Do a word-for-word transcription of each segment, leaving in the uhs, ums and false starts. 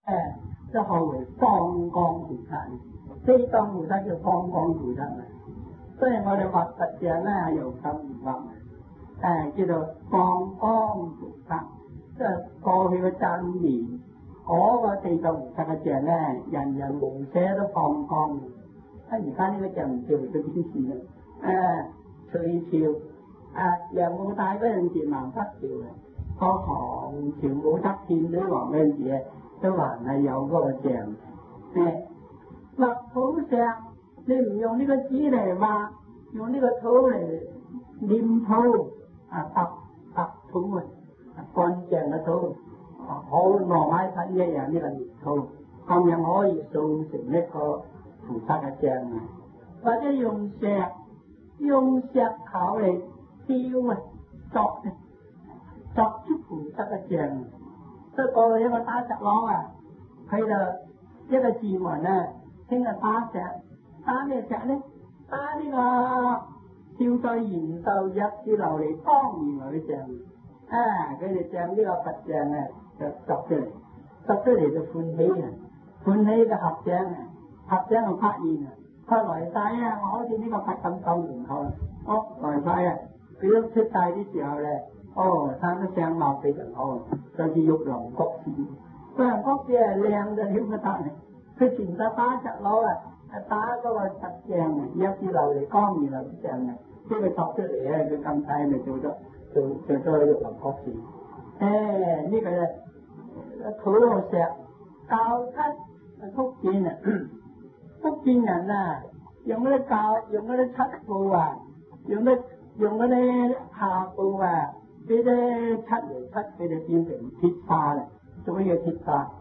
誒，即係後為放光菩薩，四當菩薩叫放光菩薩啊。所以我哋畫佛像咧係用心畫，誒叫做放光菩薩，即係過去嘅真言。嗰個四當菩薩嘅像咧，人人無捨都放光。啊，而家呢個像唔叫做邊事啦？誒，隋朝啊，梁武帝嗰陣時南北朝嘅，個唐朝武則天女王嗰陣時咧，都還係有嗰個像。誒，畫土像，你唔用呢個紙嚟畫，用呢個土嚟黏土啊，揼揼土啊，乾淨嘅土。好糯米粉一樣呢個黏土，咁樣可以做成一個菩薩嘅像啊！或者用石用石頭嚟雕啊，作咧作出菩薩嘅像。所以過去一個打石佬啊，佢就一個字文咧，聽日打石，打咩石咧？打呢個少在延壽日之流嚟當年嘅像啊！佢哋像呢個佛像啊！就作出嚟，作出嚟就歡喜啊！歡喜嘅合掌啊，合掌就發現啊，佢來晒啊！我好似呢個佛咁當然好，哦來晒啊！佢都出世啲時候咧，哦生得相貌非常好，就似玉龍國士，玉龍國士係靚到點不得啊！佢前手打石佬啊，打嗰個佛像啊，一支流嚟光而流像啊，即係佢作出嚟咧，佢咁細咪做咗做做咗玉龍國士。誒、哎、呢、這個咧土石教七福建啊，福建人啊用嗰啲教用嗰啲七布啊，用啲用嗰啲下布啊，俾啲七嚟七，俾佢變成鐵砂啦，做乜嘢鐵砂？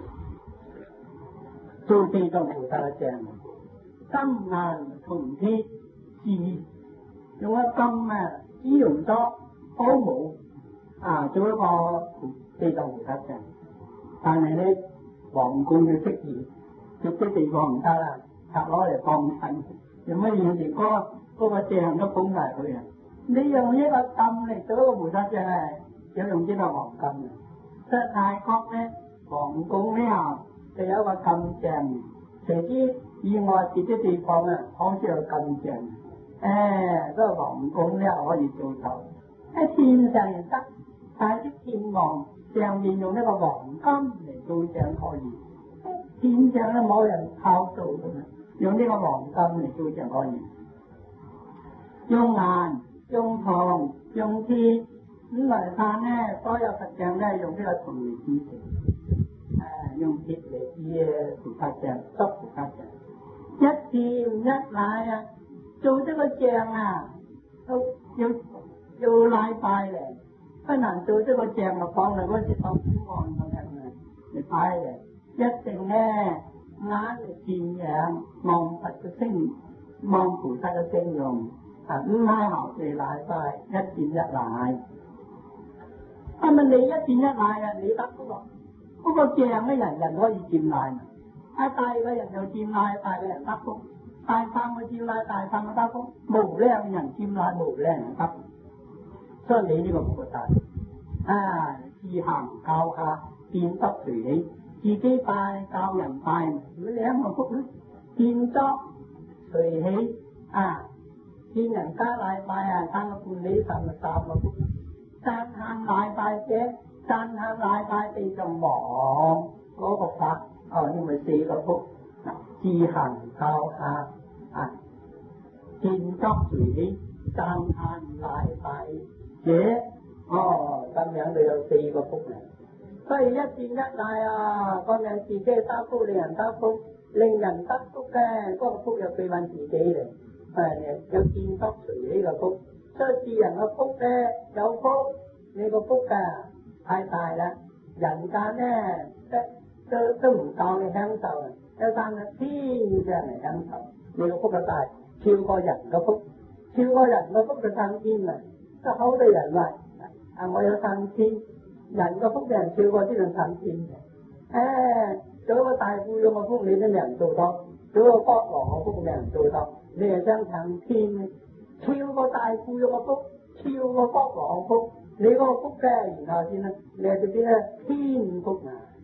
做四當菩薩嘅像，金銀銅鐵字，用一金啊，只用咗好冇。啊，做一個四當菩薩像，但係咧皇冠嘅飾業，有啲地方唔得啦，拆攞嚟放身，用乜嘢連嗰嗰個像都捧埋佢啊！你用一個金嚟做一個菩薩像啊，要用呢個黃金啊！即係泰國咧，皇宮呢啊，就有一個金像，除之以外別啲地方啊，好少有金像。誒、哎，嗰、那個皇宮咧可以做到，喺天上又得。但係啲天王上面用一個黃金嚟做像可以，天上都冇人靠做嘅，用呢個黃金嚟做像可以。用銀、用銅、用鐵咁嚟看咧，所有佛像咧用呢個銅嚟製成，誒、啊、用鐵嚟製菩薩像、塑菩薩像，一甜一奶啊，做呢個像啊，都要要禮拜嚟。不能做呢個像就放嚟嗰時當主案咁樣啊，嚟擺嚟，一定咧眼嚟瞻仰望佛嘅聲，望菩薩嘅聲容，啊五奶後地奶拜一瞻一奶。係咪你一瞻一奶啊？你得嗰個嗰個像咧，人人可以瞻奶嘛？啊大嘅人就瞻奶，大嘅人得福；大三嘅瞻奶，大三嘅得福；無量嘅人瞻奶，無量人得福。所以你呢個菩薩啊，自行教下變得隨喜，自己拜教人拜，咪兩個福咧，變得隨喜啊！見人家禮拜啊，生個半里神咪三個福，讚歎禮拜者，讚歎禮拜地就忙嗰個法，哦，呢咪四個福，自行教下啊，變得隨喜，讚歎禮拜者。哦，咁樣就有四個福嚟，所以一瞻一奶啊，個人自己得福，令人得福，令人得福嘅嗰、那個福又歸返自己嚟，係有見得隨喜嘅福，所以自人嘅福咧有福，你個福㗎太大啦，人間咧都都都唔夠你享受啊，有生個天上嚟享受，你個福就大，超過人嘅福，超過人嘅福就上天啊，都好多人話。啊！我有上天，人個福嘅人超過呢個上天嘅。誒，做個大富翁嘅福你都未人做到，做個國王嘅福未人做到，你係想上天嘅，超過大富翁嘅福，超過國王嘅福，你嗰個福嘅然後先啦，你係做啲咧天福啊！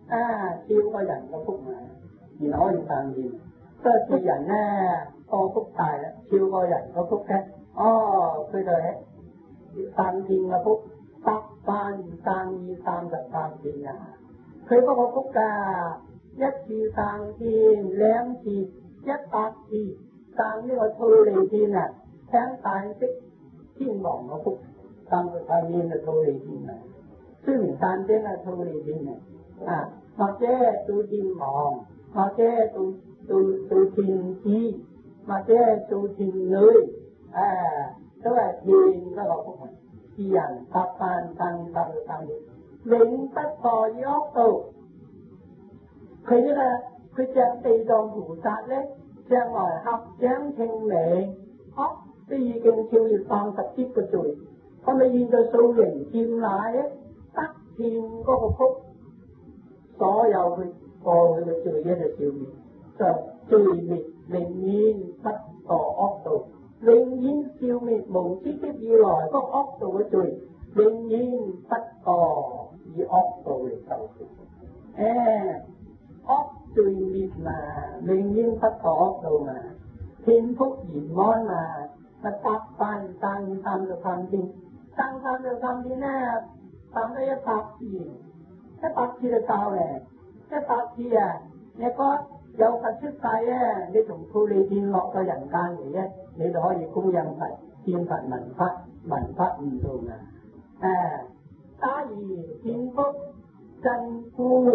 à siêu có dành có phúc mà vì nói gì tàn gì tớ chỉ dành nè có phúc tài đó siêu có dành có phúc hết ồ tôi đời hết tàn thiên là phúc tắc ban tàn nhi tàn giật tàn thiên nhàเคยก็พบกายัดทีทางทีแหลมทียัดปากทีทางนี่ว่าทุเรศทีน่ะแทงตายสิทิ้งหลงมาพบทางทางนี้น่ะทุเรศทีน่ะซึ่งทางเจ้าน่ะทุเรศทีน่ะอ่ะมาเจ้ตูทิ้งหลงมาเจ้ตูตูตูทิ้งทีมาเจ้ตูทิ้งเลยอ่าแต่ว่าทีก็เราพบกันที่อย่างตับปานทางทางทางนี้lĩnh tất có gió tụ khi là khi chẳng tì đồng thủ sát đấy chẳng ngồi học chẳng thanh lệ học tí kinh chiêu như toàn tập tiếp của chuỗi có mấy nhìn cho sâu lĩnh chim lại ấy tắt thiên có một phút xó dầu với cô với chuỗi với là chiêu mình rồi chuỗi mình lĩnh nhìn tất có ốc tụ lĩnh nhìn chiêu mình mộng chí tiếp gì rồi có ốc tụ với chuỗi lĩnh nhìn tất có vì ốc tôi cầu sự, ốc tôi biết mà mình nhiên tất cả ốc tôi mà thiên phúc gì món mà mà tác ban tăng tham được tham thiên tăng tham được tham thiên nè tăng cái tác gì cái tác gì là sao nè cái tác gì à nghe có dấu thật sức tay á để chúng thu lý thiên lọ cho dành can vậy á để đó thì cũng dành phải thiên phận bản pháp bản pháp gì rồi mà à ta gì thiên phúc chân phu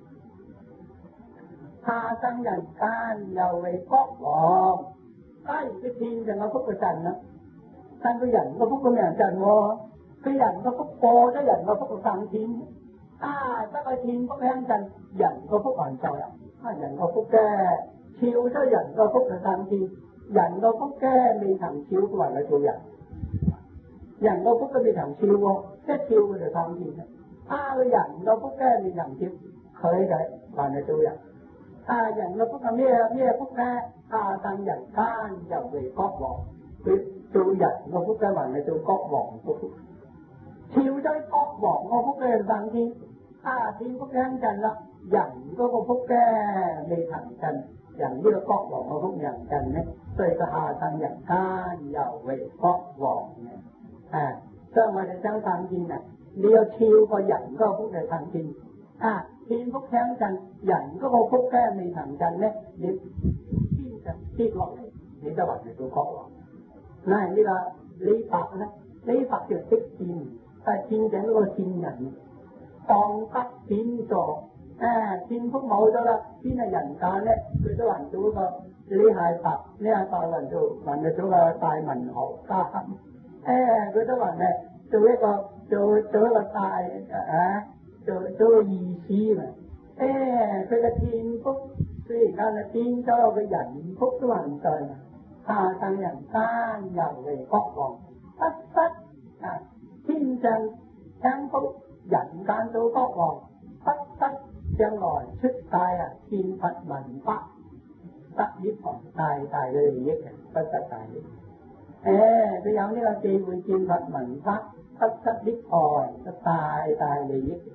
tha tăng dành can giàu về cốt vọng cái cái thiên thì nó phúc cái trần đó tăng cái dành nó phúc cái nhà trần vô cái dành nó phúc cô cái dành nó phúc cái thằng thiên à các cái thiên phúc cái anh trần dành có phúc hoàn trời ạ à dành có phúc cái chiêu cho dành có phúc cái thằng thiên dành có phúc cái mi thằng chiêu của bạn là chiêu dành dành có phúc cái mi thằng chiêu vô cái chiêu của thằng thiên à cái dành có phúc cái mi thằng chiêu khởi đấy bạn là chiêu dành à dành có phúc cái mi mi phúc cái à tăng dành can giàu về cốt vọng cái chiêu dành có phúc cái bạn là chiêu cốt vọng của phúc chiêu cho cốt vọng có phúc cái thằng thiên à thiên phúc cái anh trần là dành có phúc cái mi thằng trần dành như là cốt vọng có phúc thằng trần đấy tôi có hà tăng dành can giàu về cốt vọng này à sao mà để sang thằng thiên này điều chiêu có dành có phúc để thằng thiên à thiên phúc thằng trần dành có phúc cái mi thằng trần đấy để thiên trần tiết lộ này để cho bạn này tôi có vào này như là lý Phật đấy lý Phật thì thích tin ta tin chẳng có tin nhận toàn các tin cho à tin phúc mẫu đó là tin là dành cả đấy tôi cho bạn chú có lý hai Phật lý hai Phật là chú bạn này chú là tài mình hộ ta hẳn à tôi cho bạn này chú có chú chú là tài à chú chú gì xí mà à tôi là tin phúc tuy ta là tin cho cái dành phúc của bạn trời mà tha tăng dành ta giàu về cốt vọng tất tất à thiên trần sáng phúc dành can tôi cốt vọng tất tất chẳng gọi sức tài à thiên phật bản pháp tất biết còn tài tài đây là nhất tất tất tài nhất ê bây giờ như là chị với thiên phật bản pháp tất tất biết hồi tất tài tài là nhất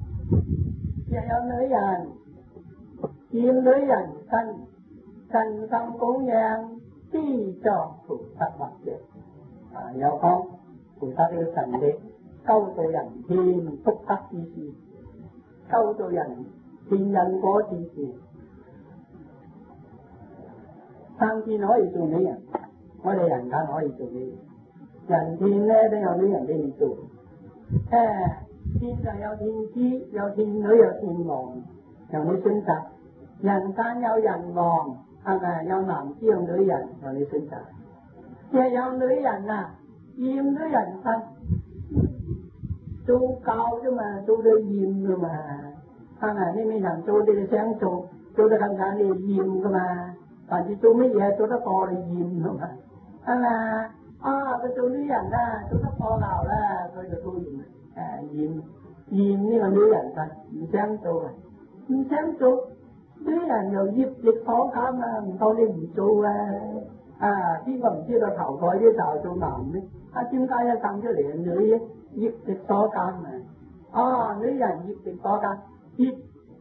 vậy ông nói rằng chim lưới dành canh canh tâm cúng nhang chi cho phụ thật bạc được à hiểu không phụ thật yêu thành đấy câu tôi dành thiên phúc tắc chi chi câu tôi dành thiên nhân có chi chi sang chi nói gì tụi này à mới đây dành ta nói gì tụi này dành thiên này đây là lý dành thiên tụi à thiên là yêu thiên chi yêu thiên nữ yêu thiên mòn yêu nữ sinh thật dành ta nhau dành mòn à là yêu nam chi yêu nữ dành yêu nữ sinh thật chứ yêu nữ dành à diêm nữ dành thân tu cao chứ mà tu đi diêm rồi mà à là nên mình làm tu đi sáng tu tu đã làm cả đi diêm cơ mà còn chứ tu mấy giờ tu đã to đi diêm rồi mà à là à cái tu nữ dành ra tu đã to nào là thôi là tu diêm à diêm diêm như là nữ dành thân sáng tu rồi sáng tu nữ dành rồi giúp việc khó khăn mà mình thôi đi mình tu à khi mà mình chưa được thảo khỏi với thảo tu nằm đấy à chúng ta là thằng cái liền nữ giúp việc khó khăn mà à nữ dành giúp việc khó khăn giúp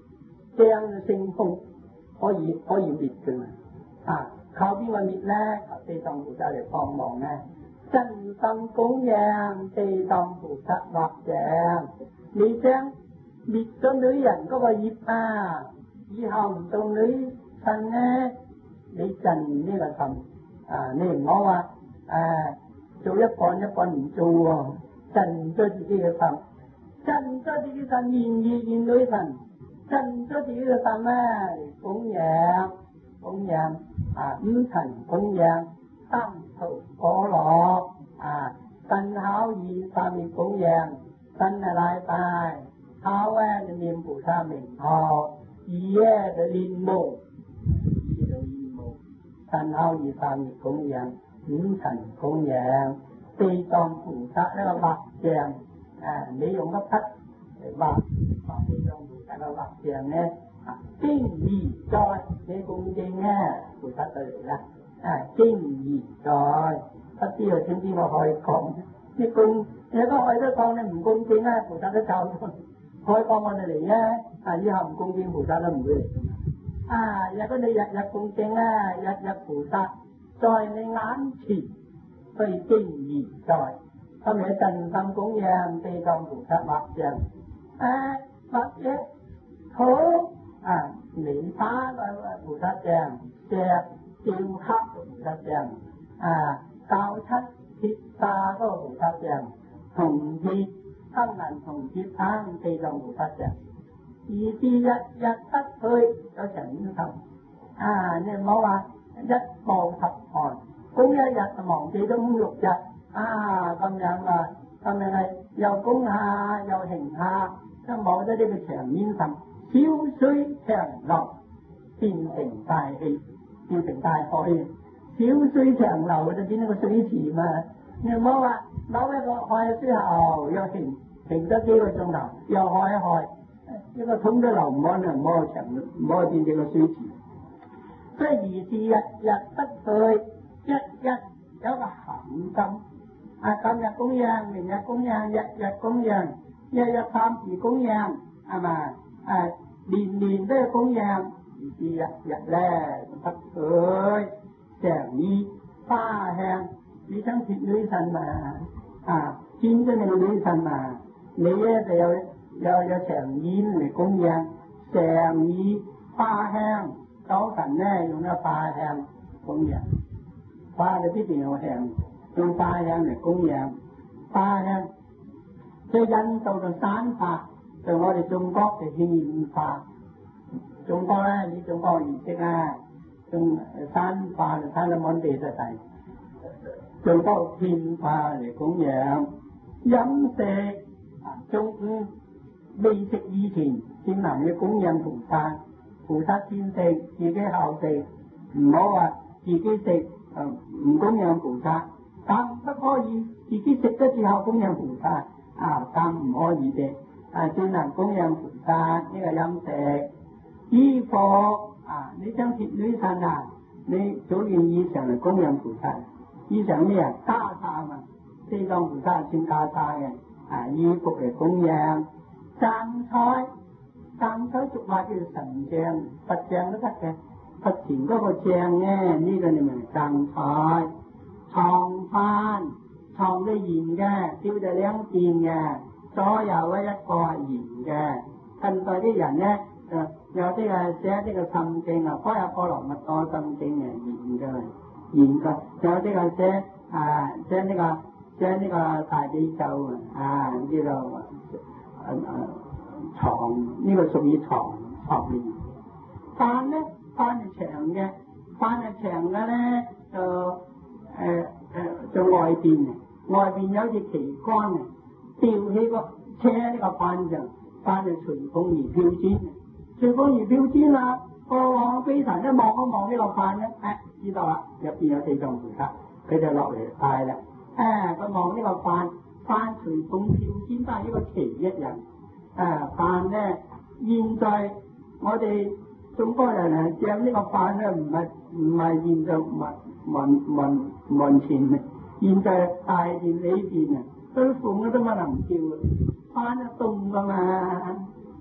這樣嘅聖風可以可以滅嘅嘛？啊，靠邊個滅咧？靠地藏菩薩嚟幫忙咧。真心供養地藏菩薩畫像，你將滅咗女人嗰個業啊，以後唔做女神咧，你盡呢個心啊！你唔好話誒做一半一半唔做喎，盡咗自己嘅心，盡咗自己嘅心，願意見女神，盡咗自己嘅心咧，供養供養啊五塵供養三途果樂啊，身口意三業供養，身係禮拜，口咧就念菩薩名號，意咧就念無，意就念無，身口意三業供養，五塵供養，地藏菩薩呢個畫像啊，你用一匹嚟畫畫地藏菩薩嘅畫像咧。經義在，你恭敬咧，菩薩就嚟啦。啊，經義在，不知道點知我可以講，你恭，你如果可以都講你唔恭敬咧，菩薩都走咗。可以講我哋嚟咧，啊以後唔恭敬菩薩都唔會嚟。啊，如果你日日恭敬咧，日日菩薩在你眼前，所以經義在，咁你真心供養地藏菩薩畫像，啊或者好。啊，蓮花個菩薩像，石雕刻個菩薩像，啊，教漆鐵砂嗰個菩薩像，銅鐵金銀銅鐵生地藏菩薩像，而是日日不去有成五頭。啊，你唔好話一望十寒，供一日就忘記咗五六日。啊，咁樣啊，咁樣係又供下又行下，都冇咗呢個長煙心。小水長流變成大氣，變成大海。小水長流就變成個水池嘛。你唔好話攞一個海之後又停停咗幾個鐘頭，又開一開，呢個桶都流唔開啦，唔可長，唔可變成個水池。所以如是日日不退，一日有個恒心。啊，今日供養，明日供養，日日供養，日日三時供養，係嘛？啊，年年都係供養，而是日日咧不退，常以花香，你想貼女神嘛？啊，見咗你個女神嘛？你咧就有有有長煙嚟供養，常以花香，早晨咧用咗花香供養，花就必定有香，用花香嚟供養，花香即係印度嘅山花。就我哋中國嘅獻花，中國咧以中國儀式啊，用山花就山得滿地就係，中國獻花嚟供養。飲食中午未食以前，先能去供養菩薩，菩薩先食，自己後食，唔好話自己食誒唔供養菩薩，但不可以自己食咗之後供養菩薩啊，更唔可以嘅。啊，先能供養菩薩呢個飲食，衣服啊，你想貼女神啊，你做件衣裳嚟供養菩薩，衣裳咩啊？袈裟嘛，地藏菩薩算袈裟嘅，啊，衣服嚟供養，贊菜，贊菜俗話叫神像、佛像都得嘅，佛前嗰個像咧，呢、這個你咪贊菜，床幡，床嘅弦嘅，吊在兩邊嘅。左右咧一個係圓嘅，近代啲人咧就有啲係寫呢個心經啊，波若波羅蜜多心經嘅圓嘅，圓嘅，有啲係寫啊寫呢個寫呢個大悲咒啊，呢個誒誒床呢個屬於床床面。幡咧幡係長嘅，幡係長嘅咧就誒誒就外邊嘅，外邊有隻旗杆嘅。吊起個車呢個幡上，幡就隨風而飄轉，隨風而飄轉啦。過往飛神一望一望呢個幡咧，誒知道啦，入邊有地藏菩薩，佢就落嚟拜啦。誒，佢望呢個幡，幡隨風飄轉，都係一個旗一樣。誒，幡咧，現在我哋中國人啊，著呢個幡咧，唔係唔係現在門門門門前嘅，現在大殿裏邊啊。佢鳳都冇能叫，幡就動噶嘛，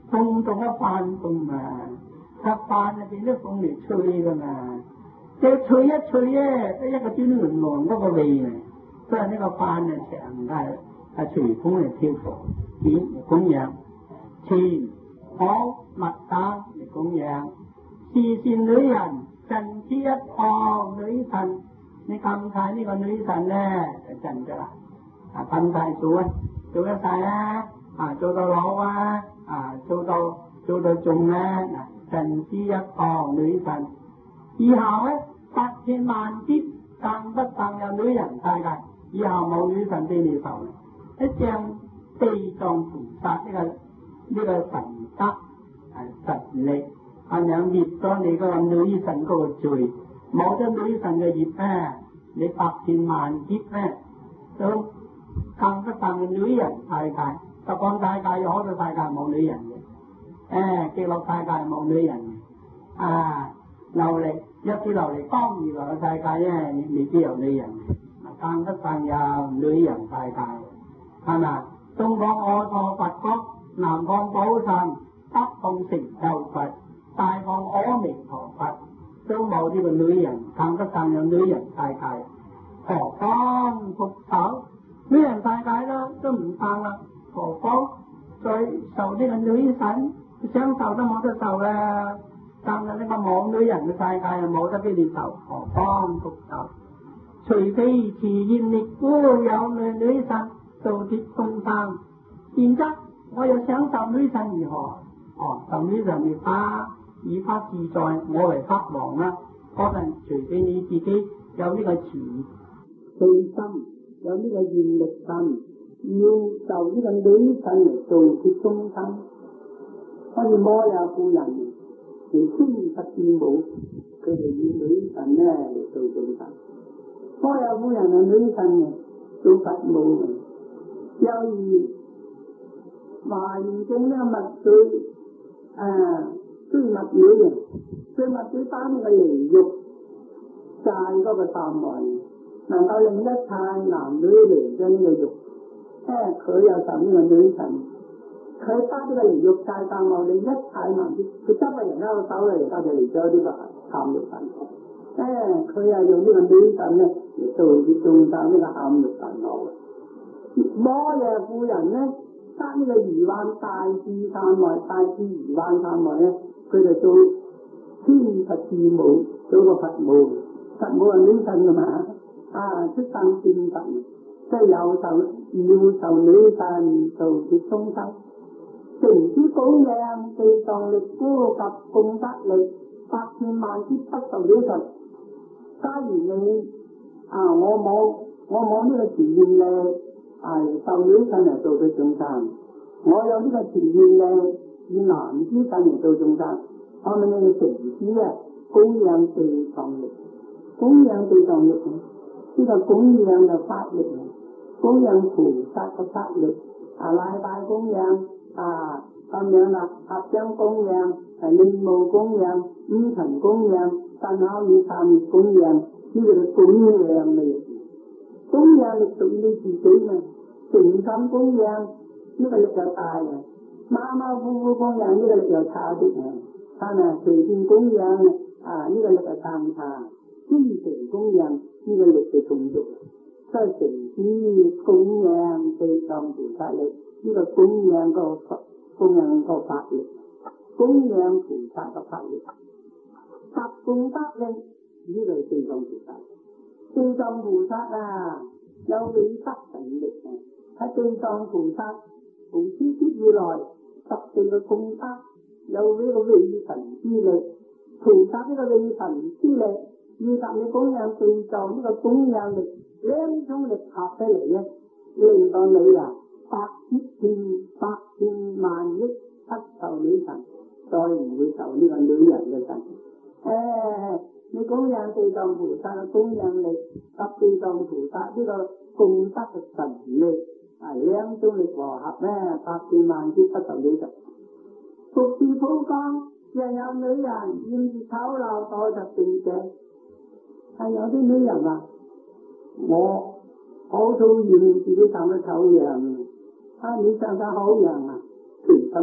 風到一翻風啊，一翻啊變咗風嚟吹噶嘛，即係吹一吹咧，得一個端輪王嗰個味啊，所以呢個翻啊成係係隨風嚟漂浮，點嚟供養，錢好物等嚟供養，視線女人盡之一項女神，你撳晒呢個女神咧就盡噶啦，啊撳晒做啊，做得晒啦。啊，做到老啊，啊，做到做到中咧，嗱，神之一項女神，以後咧百千萬劫更不更有女人世界，以後冇女神俾你受咧，一將地藏菩薩呢個呢個神德係實力，係樣滅咗你嗰個女神嗰個罪，冇咗女神嘅業咧，你百千萬劫咧都更不更嘅女人世界。十方世界有好多世界冇女人嘅，誒極樂世界冇女人嘅，啊琉璃一啲琉璃光如來嘅世界咧，未必有女人嘅，更不更有女人世界，係咪？東方阿閦佛國，南方寶神，北方成就佛，大方阿彌陀佛，都冇呢個女人，更不更有女人世界，何況復仇？女人世界啦，都唔生啦。何況再受呢個女神，想受都冇得受啦。但係呢個冇女人嘅世界又冇得俾你受，何況復仇？除非慈願力孤有女女神度脫眾生，然則我又想受女神如何？哦，受女神而法以法自在，我為法王啦。嗰陣除非你自己有呢個慈悲心，有呢個願力心。要受呢個女神嚟度脫眾生，好似摩耶夫人嚟天佛之母，佢哋以女神咧嚟度眾生。摩耶夫人係女神嚟做佛母，又如華嚴經呢個密水誒追密女人，追密水單呢個離欲界嗰個障礙，能夠令一切男女離咗呢個欲。誒，佢又受呢個女神，佢得呢個離欲界障礙，你一切男子，佢執個人一個手嚟，而家就嚟咗呢個貪欲神。誒，佢又用呢個女神咧嚟度脫眾生呢個貪欲神惱。摩耶夫人咧得呢個疑幻大智三昧，大智疑幻三昧咧，佢就做天佛之母，做個佛母，佛母係女神噶嘛，啊出生天神。即係有受要受女神度脫眾生，成之供養地藏力孤及功德力，百千萬劫不受女神。假如你啊，我冇我冇呢個慈願力，係受女神嚟度脫眾生，我有呢個慈願力以男之身嚟度眾生，我問你哋成之咧供養地藏力，供養地藏力呢個供養嘅法力。供養菩薩嘅法力，啊禮拜供養，啊咁樣啦，合掌供養，係禮務供養，五塵供養，身口意三業供養，呢個係供養嚟。供養力屬於你自己嘛，誠心供養呢個力又大啊，馬馬虎虎供養呢個力又差啲啊，但係隨便供養啊呢個力又淡差，真誠供養呢個力就重要。所以成之供養地藏菩薩力，呢、這個供養個供養個法力，供養菩薩個法力，集功德力，呢、這個係地藏菩薩。地藏菩薩啊，有偉德神力啊！喺地藏菩薩從諸劫以來十四個功德，有呢個偉神之力，菩薩呢個偉神之力，以及你供養地藏呢個供養力。兩種力合起嚟咧，令到你啊百億千百千萬億不受女神，再唔會受呢個女人嘅神。誒，你供養地藏菩薩嘅供養力，及地藏菩薩呢個功德嘅神力，啊兩種力和合咧，百千萬億不受女神。復是普光，若有女人厭住醜陋墮入地者，係有啲女人話。我好討厭自己生得醜樣，啊你生得好樣啊，其心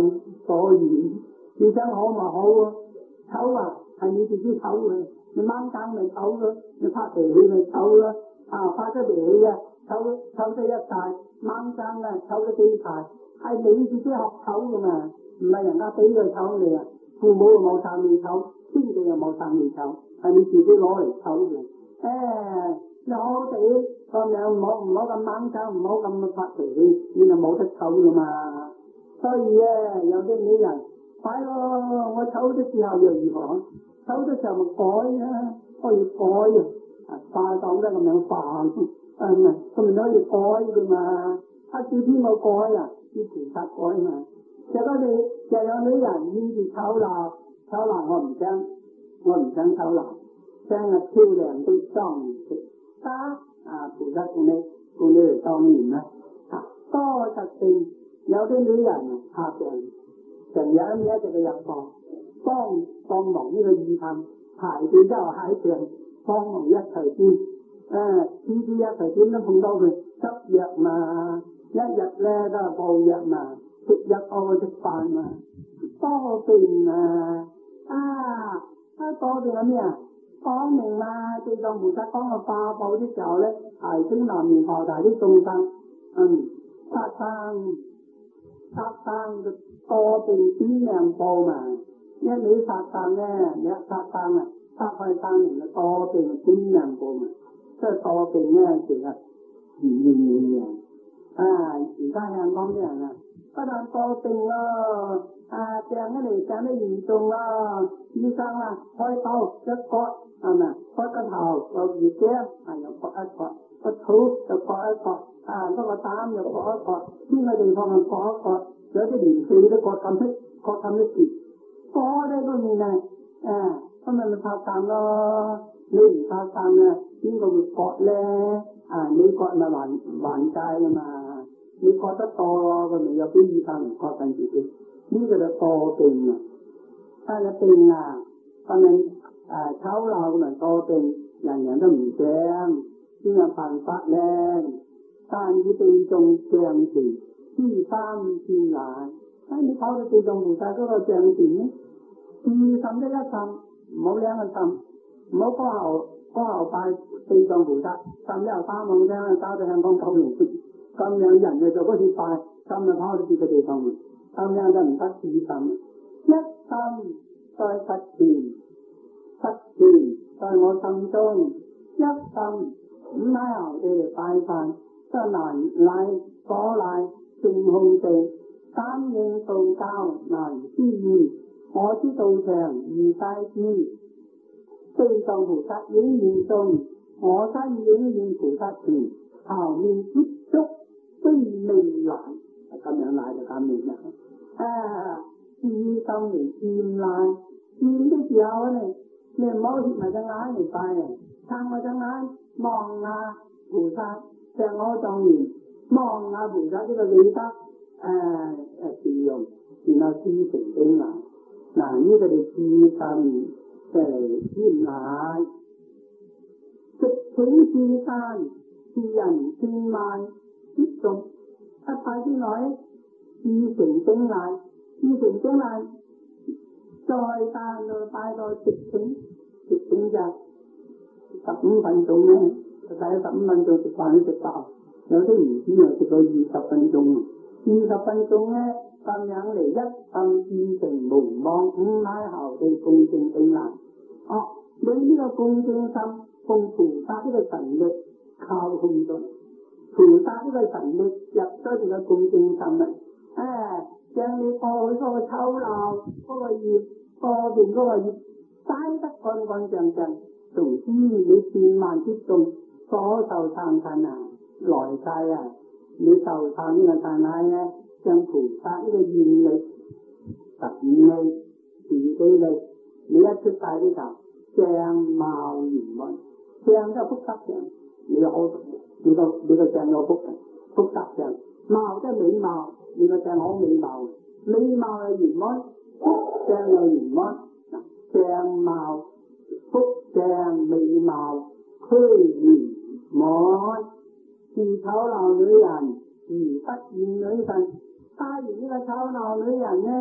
所以你想好咪好啊，醜啊係你自己醜嘅，你掹更咪醜咯，你拍鼻氣咪醜咯，啊拍咗鼻氣啊醜醜得一大，掹更啊醜得幾大，係你自己學醜噶嘛，唔係人家俾佢醜你啊，父母又冇撐你醜，天地又冇撐你醜，係你自己攞嚟醜嘅。誒你好好地咁樣唔好唔好咁掹更，唔好咁發脾氣，你就冇得醜噶嘛。所以咧有啲女人快咯，我醜的時候又如何？醜的時候咪改啊，可以改啊，化妝得咁樣化，誒唔係咁咪可以改噶嘛。啊少啲冇改啊，要菩薩改嘛。就嗰啲又有女人面住醜陋，醜陋我唔想，我唔想醜陋，想啊漂亮啲莊嚴啲，得啊菩薩供你供你嚟莊嚴啦。啊多實性有啲女人下病，成日一味一直去入房，幫幫忙呢個醫生排隊之後喺病，幫忙一齊添，誒次次一齊點都碰到佢執藥嘛，一日咧都係報藥嘛，食藥我食飯嘛，多病啊啊啊多病係咩啊？講明嘛，地藏菩薩講個化寶的時候咧，提升南無菩提啲眾生，嗯，殺生殺生就多病短命報嘛，一你殺生咧，你一殺生啊，殺開生命就多病短命報嘛，即係多病咧成日唔願意嘅，啊而家香港啲人啊，不但多病咯，啊病得嚟病得嚴重咯，醫生啊開刀一割。係咪？割個頭又二頸，啊又割一割，個肚又割一割，啊嗰個膽又割一割，邊個地方又割一割，有啲連氣都割咁出，割咁一截，割呢個面啊，誒咁咪咪拍散咯。你唔拍散啊，邊個會割咧？啊你割咪還還債噶嘛？你割得多咯，佢咪有啲醫生唔割緊自己，呢個就多病啊！但係病啊，咁樣。誒醜陋咁咪多病，人人都唔想，邊有辦法咧？但以地藏像前，知三千眼。啊！你跑到地藏菩薩嗰個像前咧，二十的一陣，唔好兩個陣，唔好過後過後拜地藏菩薩，陣之後三萬聲，搞到香港九龍，咁樣人就做嗰次拜，陣就跑到別個地方，咁樣就唔得二陣，一陣在實前。實前在我心中，一心五乃後地嚟拜飯，則難乃所乃正空地，感應道教難思議，我知道場如大知，地藏菩薩影現中，我身影現菩薩前，頭面接觸非未來，咁樣乃就咁樣啦。啊，至心嚟見乃，見的時候咧。你唔好貼埋隻眼嚟拜啊！撐我隻眼望下菩薩，石我莊嚴，望下菩薩呢個理德誒誒形容，然後至誠頂禮。嗱呢個你至心即係天禮，直請至山，是人千萬接眾，一拜之內至誠頂禮，至誠頂禮。再帶到帶到直請，直請就十五分鐘咧，就睇十五分鐘食飯都食飽，有啲唔知啊食到二十分鐘，二十分鐘咧咁樣嚟一心至誠無妄，五乃後地恭敬頂禮。哦，你呢個恭敬心奉菩薩呢個神力靠控到，菩薩呢個神力入咗你個恭敬心啦，誒，將你過去嗰個醜陋嗰個業。個邊嗰個業齋得乾乾淨淨，從知你千萬之眾所受撐親啊，來世啊，你受撐呢個撐係啊，將菩薩呢個願力、實力、自己力，你一出世呢頭相貌圓滿，相就福德相，你好，你個你個相有福嘅，福德相，貌即係美貌，你個相好美貌，美貌係圓滿。福相又圓滿，相貌、福相、美貌俱圓滿，是醜陋女人而不厭女神。帶完呢個醜陋女人呢，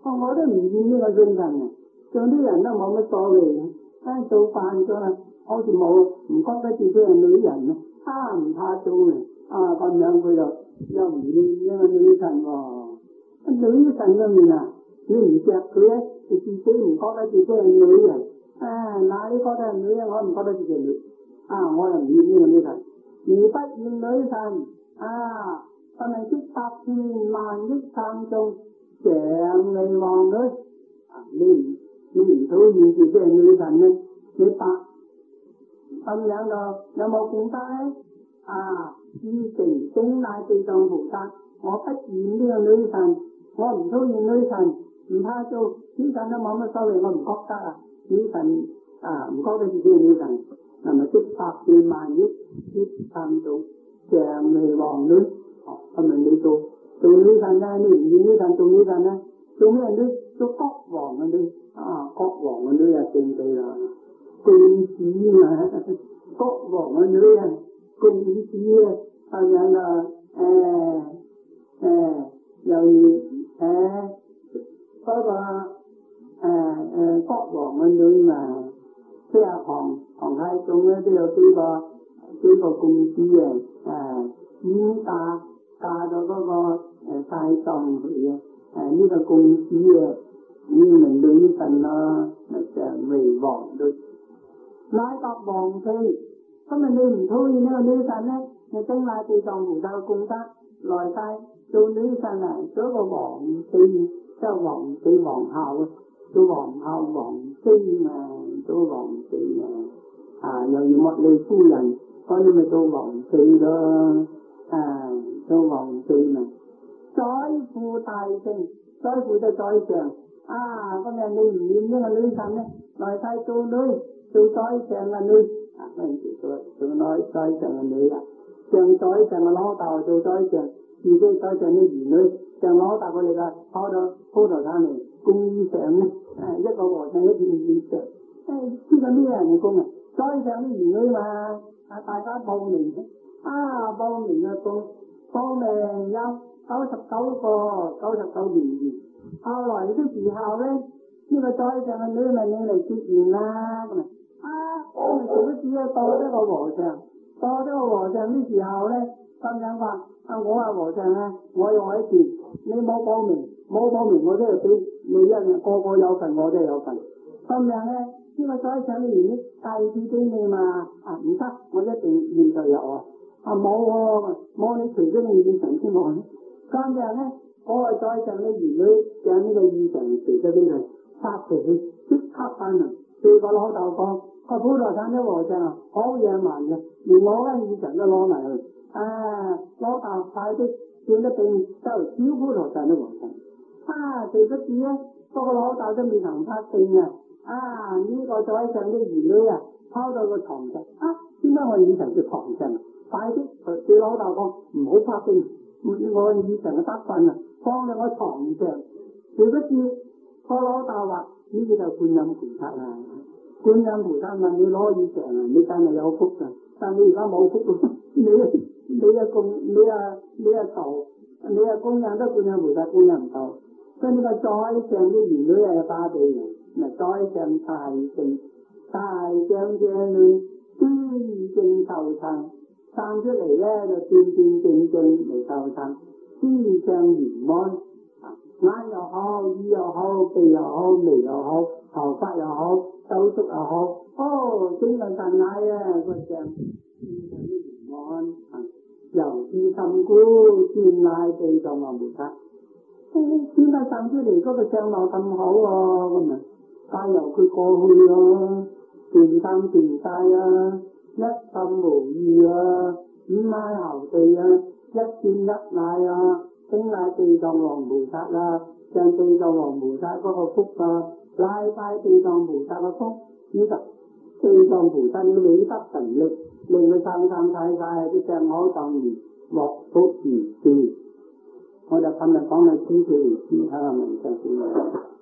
我我都唔見呢個精神嘅，做啲人都冇乜所謂嘅，但係做慣咗啦，好似冇唔覺得自己係女人啊，怕唔怕做嘅啊咁樣佢就又唔見呢個女神喎，女神都面啊，你唔錫佢咧，你自己唔覺得自己係女人啊，嗱你覺得係女人，我唔覺得自己係女啊，我又唔見呢個女神，而不見女神啊，但係即百千萬億山中常為王女啊！你唔你唔討厭自己係女神咧，你白咁樣就有冇功德咧？啊！自成頂禮地藏菩薩，我不厭呢個女神，我唔討厭女神，唔怕做女神都冇乜所謂，我唔覺得啊！女神啊，唔覺得自己係女神，係咪即百千萬億億山中常為王女？哦，咁咪你做做女神咧？你唔厭女神做女神咧？做咩女？做國王嘅女啊！國王嘅女啊，正對啦，公主啊，國王嘅女啊，公主啊，咁樣啊，誒誒，又誒嗰個誒誒國王嘅女嘛，即係皇皇太宗咧都有幾個幾個公主嘅誒，已嫁嫁到嗰個誒太宗去嘅。誒呢個公主嘅呢名女神啦，常為王女，乃作王妃。咁啊，你唔討厭呢個女神咧，你頂禮地藏菩薩嘅功德，來世做女神啊，做一個王妃，即係王妃皇后啊，做皇后王妃嘛，做王妃啊，啊又要茉莉夫人，所以咪做王妃咯，啊做王妃嘛。宰父大聖，宰父就宰相啊！咁樣你唔厭呢個女神咧，來世做女，做宰相嘅女啊！嗰陣時做做內宰相嘅女啊，像宰相嘅老豆做宰相，自己宰相啲兒女，像老豆佢哋嘅跑到鋪頭攤嚟供衣裳咧，誒一個和尚一件衣裳，誒呢個咩人嘅供啊？宰相啲兒女嘛，啊大家報名啊報名啊報報名有九十九個，九十九年年，後來的時候咧，呢、這個宰相嘅女咪領嚟結緣啦，咁啊，咁啊做咗只啊到咗個和尚，到咗個和尚的時候咧，咁樣話啊我係和尚啊，我有位錢，你冇報名，冇報名我都係俾你一樣，個個有份我都有份，咁樣咧呢、這個宰相嘅兒女第次俾你嘛，啊唔得，我一定現在有啊，啊冇喎，冇你除咗你現場先冇。咁樣咧，嗰個宰相啲兒女將呢個衣裳除咗俾佢，發脾氣即刻翻嚟，對個老豆講：個普陀山啲和尚啊，好野蠻嘅，連我嘅衣裳都攞埋去。啊，老豆快啲叫得病就小普陀山啲和尚。啊，誰不知咧，嗰個老豆都未曾發病啊！啊，呢、這個宰相啲兒女啊，拋到個床上，啊，點解我衣裳喺床上？快啲對老豆講唔好發病。我以前嘅得分啊，放喺我床上，誰不知個老豆話：呢個就觀音菩薩啦。觀音菩薩問你攞以前啊，你真係有福噶，但你而家冇福咯。你你啊供你啊你啊求你啊供養得觀音菩薩，觀音唔到。所以呢個宰相啲兒女係巴地人，嗱宰相大聖大將將女端正受撐。生出嚟咧就端端正正嚟受撐，思想圓滿，眼又好，耳又好，鼻又好，眉又好，頭髮又好，手足又好，哦，整個神奶啊個相，思想啲圓滿，由是甚故，端賴地藏王菩薩。點解生出嚟嗰個相貌咁好啊？咁啊，皆由佢過去咯，斷生斷晒啊！一心無意啊，五乃後地啊，一見一乃啊，頂禮地藏王菩薩啦，將地藏王菩薩嗰個福啊，禮拜地藏菩薩嘅福，呢個地藏菩薩嘅美德神力，令佢生生世世都相好當然，獲福如是。我就今日講到此處為止，睇下文章先。